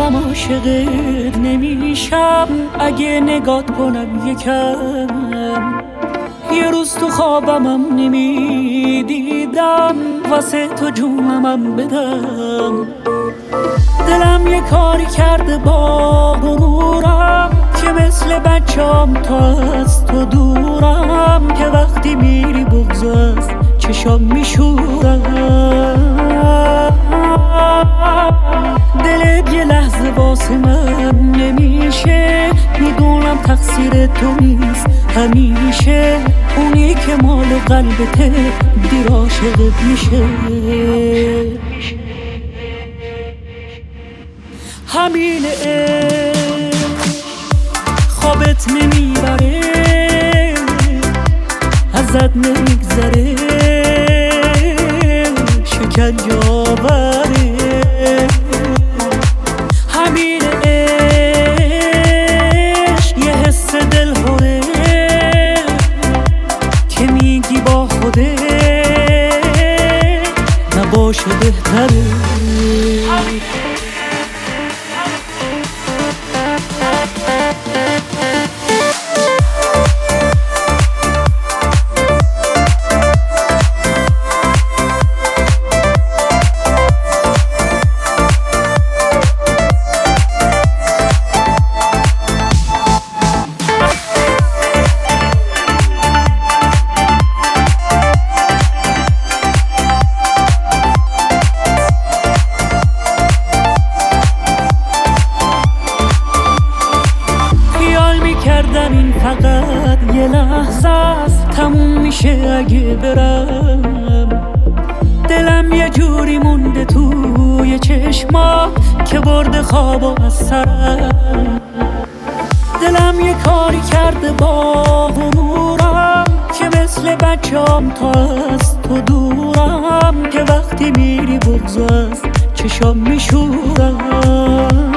شبم عاشقت نمیشم اگه نگات کنم یکم. یه روز تو خوابمم نمیدیدم واسه تو جونمم بدم. دلم یه کاری کرده با غرورم که مثل بچه‌ام تا از تو دورم، که وقتی میری بغض از چشام میشورم. دلت یه لحظه واسه من نمیشه، میدونم تقصیر تو نیست همیشه. اونی که مال قلبته دیر عاشقت میشه. همین خوابت نمیبره، ازت نمیگذره، شکنجه آوره. همین عشق یه حس دلهوره که میگی با خوده نباشه بهتره. این فقط یه لحظه است، تموم میشه اگه برم. دلم یه جوری مونده توی چشمات که برده خوابو از سرم. دلم یه کاری کرده با غرورم که مثل بچه‌ام تا از تو دورم، که وقتی میری بغض از چشام میشورم.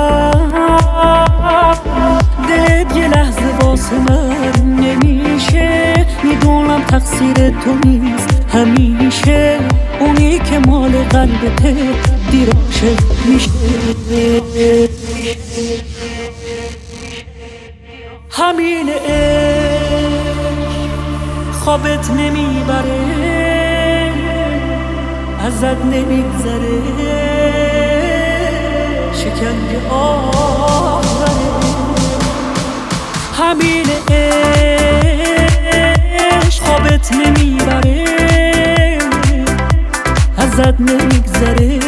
دلت یه لحظه واسه من نمیشه، میدونم تقصیر تو نیست همیشه. اونی که مال قلبته دیر عاشق میشه. همین خوابت نمیبره، ازت نمیگذره، شکنجه آوره. همین عشق خوابت نمیبره، ازت نمیگذره،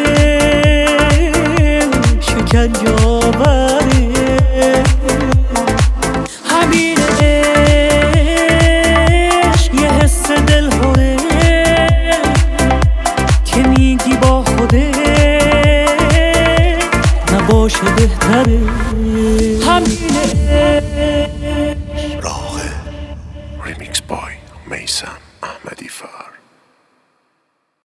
شکنجه آوره. همین عشق یه حس دلهوره که میگی با خوده نباشه بهتره. همین